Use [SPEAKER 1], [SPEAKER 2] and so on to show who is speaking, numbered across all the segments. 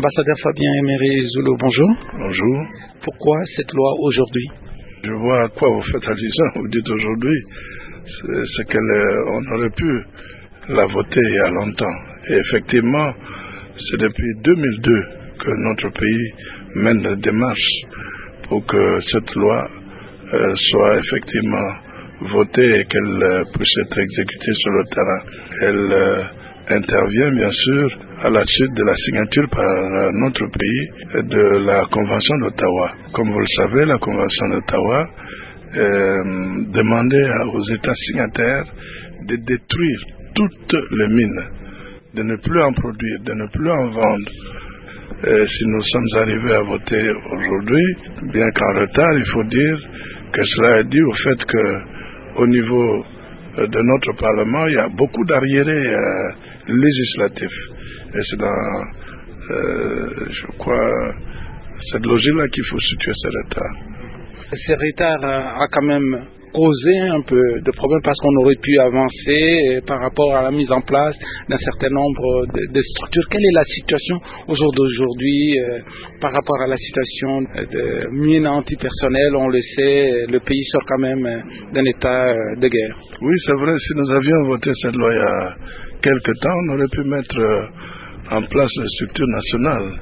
[SPEAKER 1] Ambassadeur Fabien Emery Zulu, bonjour.
[SPEAKER 2] Bonjour.
[SPEAKER 1] Pourquoi cette loi aujourd'hui?
[SPEAKER 2] Je vois à quoi vous faites allusion. Vous dites aujourd'hui, c'est qu'on aurait pu la voter il y a longtemps. Et effectivement, c'est depuis 2002 que notre pays mène des démarches pour que cette loi soit effectivement votée et qu'elle puisse être exécutée sur le terrain. Elle intervient bien sûr à la suite de la signature par notre pays de la Convention d'Ottawa. Comme vous le savez, la Convention d'Ottawa demandait aux États signataires de détruire toutes les mines, de ne plus en produire, de ne plus en vendre. Si nous sommes arrivés à voter aujourd'hui, bien qu'en retard, il faut dire que cela est dû au fait qu'au niveau de notre Parlement, il y a beaucoup d'arriérés législatifs. Et c'est dans, je crois, cette logique-là qu'il faut situer ce retard.
[SPEAKER 1] Ce retard a quand même causé un peu de problèmes parce qu'on aurait pu avancer par rapport à la mise en place d'un certain nombre de structures. Quelle est la situation au jour d'aujourd'hui par rapport à la situation de mines antipersonnelles? On le sait, le pays sort quand même d'un état de guerre.
[SPEAKER 2] Oui, c'est vrai, si nous avions voté cette loi il y a quelque temps, on aurait pu mettre en place les structures nationales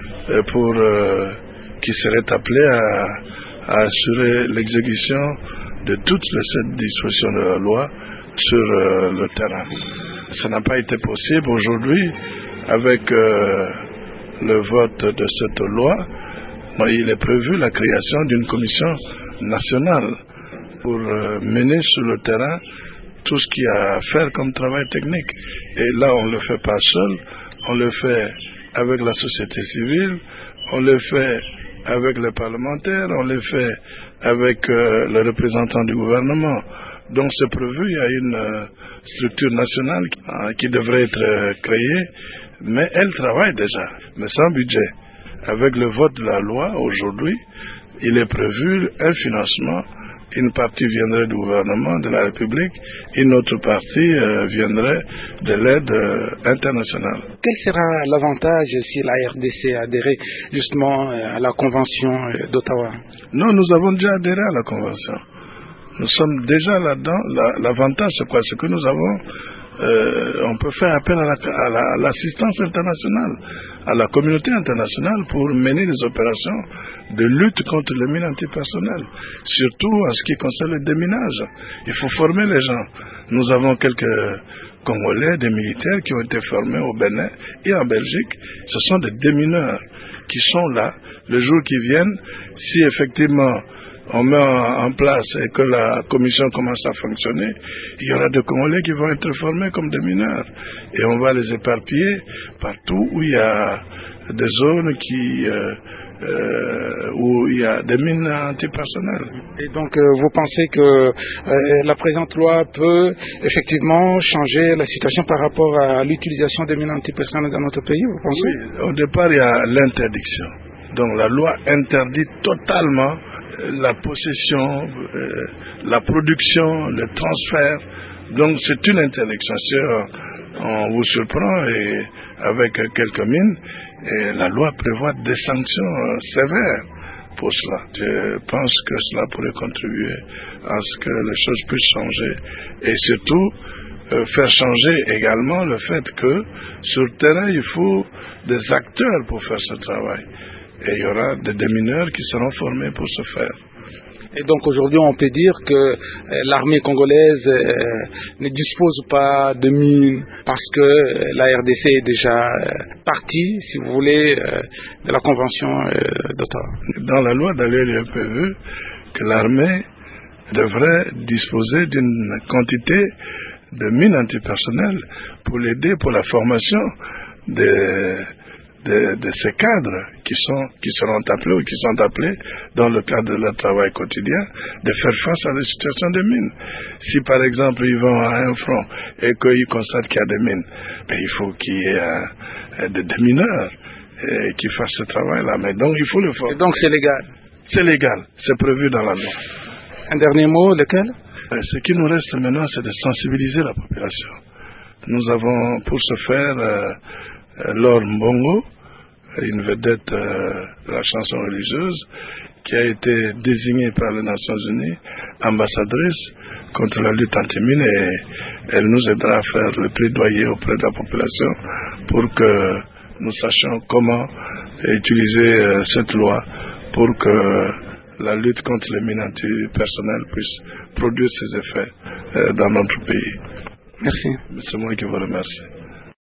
[SPEAKER 2] qui seraient appelées à assurer l'exécution de toutes les dispositions de la loi sur le terrain. Ça n'a pas été possible aujourd'hui avec le vote de cette loi. Il est prévu la création d'une commission nationale pour mener sur le terrain tout ce qu'il y a à faire comme travail technique. Et là, on ne le fait pas seul, on le fait avec la société civile, on le fait avec les parlementaires, on le fait avec les représentants du gouvernement. Donc c'est prévu, il y a une structure nationale qui devrait être créée, mais elle travaille déjà, mais sans budget. Avec le vote de la loi aujourd'hui, il est prévu un financement. Une partie viendrait du gouvernement de la République, une autre partie viendrait de l'aide internationale.
[SPEAKER 1] Quel sera l'avantage si la RDC adhérait justement à la Convention d'Ottawa?
[SPEAKER 2] Non, nous avons déjà adhéré à la Convention. Nous sommes déjà là-dedans. L'avantage, c'est quoi? C'est que nous avons, on peut faire appel à l'assistance internationale, à la communauté internationale pour mener des opérations de lutte contre les mines antipersonnelles, surtout en ce qui concerne le déminage. Il faut former les gens. Nous avons quelques Congolais, des militaires qui ont été formés au Bénin et en Belgique. Ce sont des démineurs qui sont là. Le jour qui viennent, si effectivement on met en place et que la commission commence à fonctionner, il y aura des Congolais qui vont être formés comme des mineurs. Et on va les éparpiller partout où il y a des zones où il y a des mines antipersonnelles.
[SPEAKER 1] Et donc vous pensez que la présente loi peut effectivement changer la situation par rapport à l'utilisation des mines antipersonnelles dans notre pays, vous pensez?
[SPEAKER 2] Oui, au départ il y a l'interdiction. Donc la loi interdit totalement la possession, la production, le transfert. Donc c'est une interdiction. Si on vous surprend et avec quelques mines, et la loi prévoit des sanctions sévères pour cela. Je pense que cela pourrait contribuer à ce que les choses puissent changer et surtout faire changer également le fait que sur le terrain il faut des acteurs pour faire ce travail. Et il y aura des démineurs qui seront formés pour ce faire.
[SPEAKER 1] Et donc aujourd'hui, on peut dire que l'armée congolaise ne dispose pas de mines parce que la RDC est déjà partie, si vous voulez, de la Convention d'Ottawa.
[SPEAKER 2] Dans la loi d'ailleurs, il est prévu que l'armée devrait disposer d'une quantité de mines antipersonnelles pour l'aider pour la formation de ces cadres qui seront appelés ou qui sont appelés dans le cadre de leur travail quotidien de faire face à la situation des mines. Si par exemple ils vont à un front et qu'ils constatent qu'il y a des mines, il faut qu'il y ait des mineurs qui fassent ce travail-là. Mais donc il faut le faire.
[SPEAKER 1] Et donc c'est légal?
[SPEAKER 2] C'est légal, c'est prévu dans la loi.
[SPEAKER 1] Un dernier mot, lequel?
[SPEAKER 2] Ce qui nous reste maintenant, c'est de sensibiliser la population. Nous avons pour ce faire Laure Mbongo, une vedette de la chanson religieuse, qui a été désignée par les Nations Unies ambassadrice contre la lutte anti-mine, et elle nous aidera à faire le plaidoyer auprès de la population pour que nous sachions comment utiliser cette loi pour que la lutte contre les mines antipersonnelles puisse produire ses effets dans notre pays.
[SPEAKER 1] Merci.
[SPEAKER 2] C'est moi qui vous remercie.